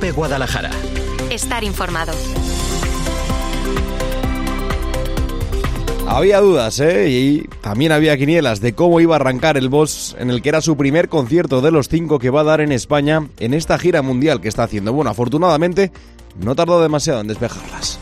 COPE Guadalajara. Estar informado. Había dudas, y también había quinielas de cómo iba a arrancar el Boss, en el que era su primer concierto de los 5 que va a dar en España en esta gira mundial que está haciendo. Bueno, afortunadamente no tardó demasiado en despejarlas.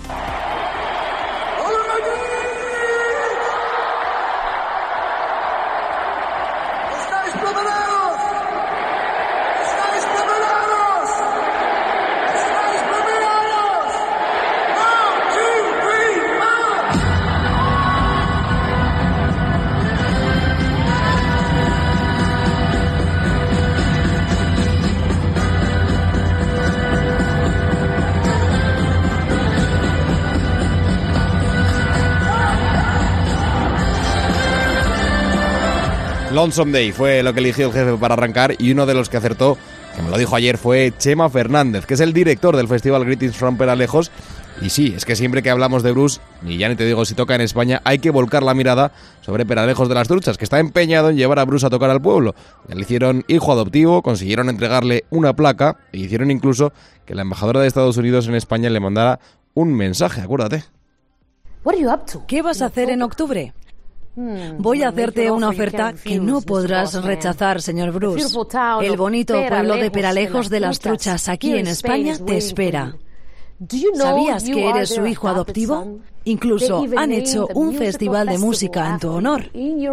Lonesome Day fue lo que eligió el jefe para arrancar, y uno de los que acertó, que me lo dijo ayer, fue Chema Fernández, que es el director del festival Greetings from Peralejos. Y sí, es que siempre que hablamos de Bruce, y ya ni te digo si toca en España, hay que volcar la mirada sobre Peralejos de las Truchas, que está empeñado en llevar a Bruce a tocar al pueblo. Ya le hicieron hijo adoptivo, consiguieron entregarle una placa e hicieron incluso que la embajadora de Estados Unidos en España le mandara un mensaje, acuérdate. ¿Qué vas a hacer en octubre? Voy a hacerte una oferta que no podrás rechazar, señor Bruce. El bonito pueblo de Peralejos de las Truchas, aquí en España, te espera. ¿Sabías que eres su hijo adoptivo? Incluso han hecho un festival de música en tu honor.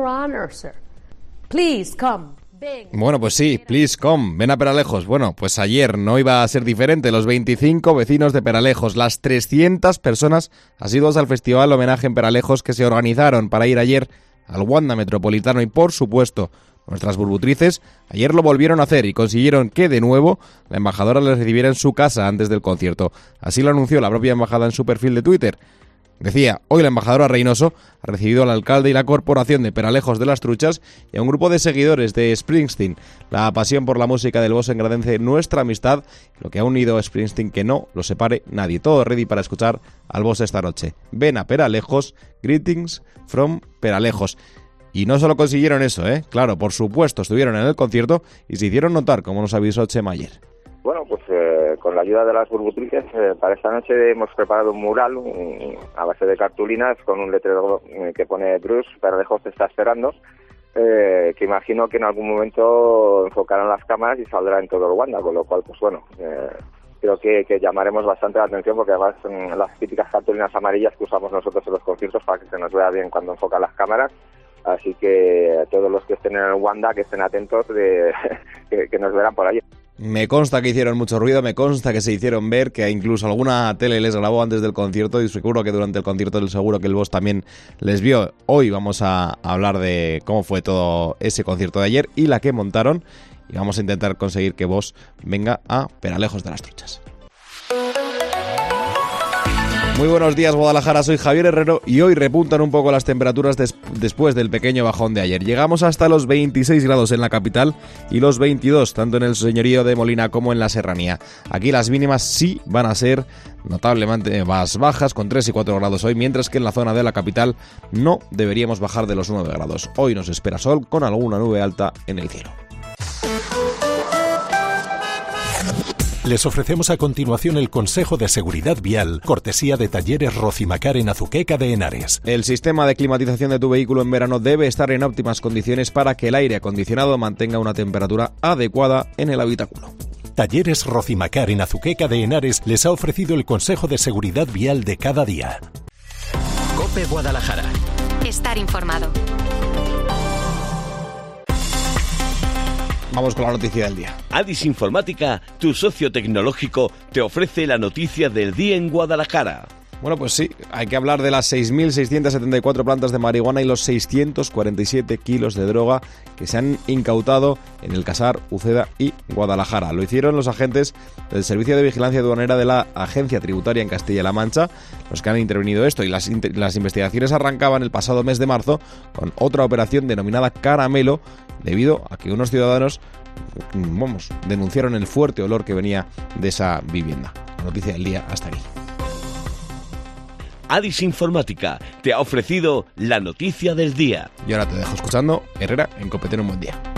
Bueno, pues sí, please come, ven a Peralejos. Bueno, pues ayer no iba a ser diferente. Los 25 vecinos de Peralejos, las 300 personas asiduas al festival homenaje en Peralejos que se organizaron para ir ayer al Wanda Metropolitano, y por supuesto nuestras burbutrices ayer lo volvieron a hacer y consiguieron que de nuevo la embajadora les recibiera en su casa antes del concierto. Así lo anunció la propia embajada en su perfil de Twitter. Decía, hoy la embajadora Reynoso ha recibido al alcalde y la corporación de Peralejos de las Truchas y a un grupo de seguidores de Springsteen. La pasión por la música del Boss engrandece nuestra amistad, lo que ha unido a Springsteen que no lo separe nadie. Todo ready para escuchar al Boss esta noche. Ven a Peralejos, Greetings from Peralejos. Y no solo consiguieron eso, claro, por supuesto, estuvieron en el concierto y se hicieron notar, como nos avisó Chema ayer. Bueno, pues con la ayuda de las burbutrices, para esta noche hemos preparado un mural a base de cartulinas con un letrero que pone Bruce, Peralejos te está esperando, que imagino que en algún momento enfocarán las cámaras y saldrá en todo el Wanda, con lo cual, pues bueno, creo que llamaremos bastante la atención, porque además son las típicas cartulinas amarillas que usamos nosotros en los conciertos para que se nos vea bien cuando enfocan las cámaras. Así que todos los que estén en el Wanda, que estén atentos, que nos verán por allí. Me consta que hicieron mucho ruido, me consta que se hicieron ver, que incluso alguna tele les grabó antes del concierto, y seguro que durante el concierto seguro que el Boss también les vio. Hoy vamos a hablar de cómo fue todo ese concierto de ayer y la que montaron, y vamos a intentar conseguir que Boss venga a Peralejos de las Truchas. Muy buenos días, Guadalajara, soy Javier Herrero y hoy repuntan un poco las temperaturas después del pequeño bajón de ayer. Llegamos hasta los 26 grados en la capital y los 22 tanto en el señorío de Molina como en la serranía. Aquí las mínimas sí van a ser notablemente más bajas, con 3 y 4 grados hoy, mientras que en la zona de la capital no deberíamos bajar de los 9 grados. Hoy nos espera sol con alguna nube alta en el cielo. Les ofrecemos a continuación el consejo de seguridad vial, cortesía de Talleres Rocimacar en Azuqueca de Henares. El sistema de climatización de tu vehículo en verano debe estar en óptimas condiciones para que el aire acondicionado mantenga una temperatura adecuada en el habitáculo. Talleres Rocimacar en Azuqueca de Henares les ha ofrecido el consejo de seguridad vial de cada día. COPE Guadalajara. Estar informado. Vamos con la noticia del día. Adis Informática, tu socio tecnológico, te ofrece la noticia del día en Guadalajara. Bueno, pues sí, hay que hablar de las 6.674 plantas de marihuana y los 647 kilos de droga que se han incautado en el Casar, Uceda y Guadalajara. Lo hicieron los agentes del Servicio de Vigilancia Aduanera de la Agencia Tributaria en Castilla-La Mancha, los que han intervenido esto, y las investigaciones arrancaban el pasado mes de marzo con otra operación denominada Caramelo, debido a que unos ciudadanos denunciaron el fuerte olor que venía de esa vivienda. La noticia del día hasta aquí. Adis Informática te ha ofrecido la noticia del día. Y ahora te dejo escuchando Herrera en COPE. Ten un buen día.